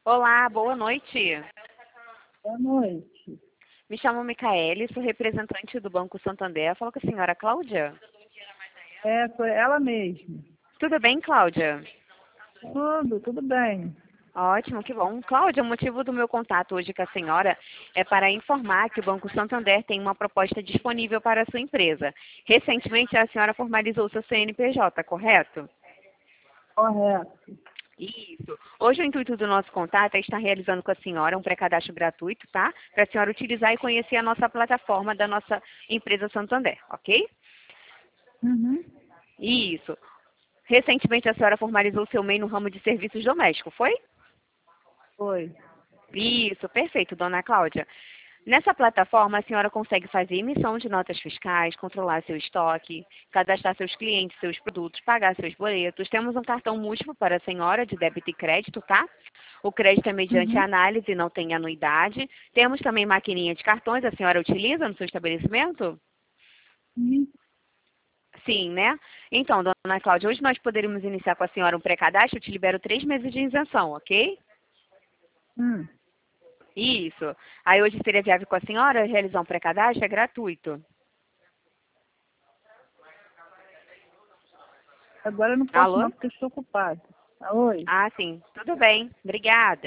Olá, boa noite. Boa noite. Me chamo Micaele, sou representante do Banco Santander. Falo com a senhora Cláudia. É, foi ela mesma. Tudo bem, Cláudia? Tudo bem. Ótimo, que bom. Cláudia, o motivo do meu contato hoje com a senhora é para informar que o Banco Santander tem uma proposta disponível para a sua empresa. Recentemente, a senhora formalizou seu CNPJ, correto? Correto. Isso. Hoje o intuito do nosso contato é estar realizando com a senhora um pré-cadastro gratuito, tá? Para a senhora utilizar e conhecer a nossa plataforma da nossa empresa Santander, ok? Uhum. Isso. Recentemente a senhora formalizou seu MEI no ramo de serviços domésticos, foi? Foi. Isso, perfeito, dona Cláudia. Nessa plataforma, a senhora consegue fazer emissão de notas fiscais, controlar seu estoque, cadastrar seus clientes, seus produtos, pagar seus boletos. Temos um cartão múltiplo para a senhora de débito e crédito, tá? O crédito é mediante Uhum. análise, não tem anuidade. Temos também maquininha de cartões, a senhora utiliza no seu estabelecimento? Uhum. Sim, né? Então, dona Cláudia, hoje nós poderíamos iniciar com a senhora um pré-cadastro, eu te libero 3 meses de isenção, ok? Hum. Isso. Aí hoje seria viável com a senhora realizar um pré-cadastro, é gratuito. Agora eu não posso Alô? não porque estou ocupada. Oi. Ah, sim. Tudo bem. Obrigada.